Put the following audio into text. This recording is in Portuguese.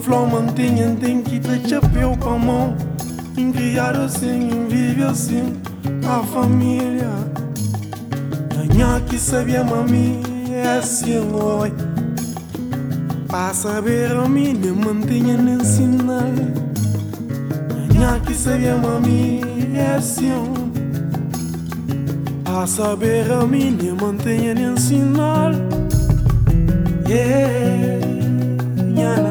Flor mantinha tem que ter chapéu pra mão. Em criar assim, em viver assim, a família. Ganhar que sabia mami, é assim, oi. Pra saber a minha mantinha nem ensinar. Ganhar que sabia mami, é assim. Pra saber a minha mantinha nem ensinar. Yeah, yeah.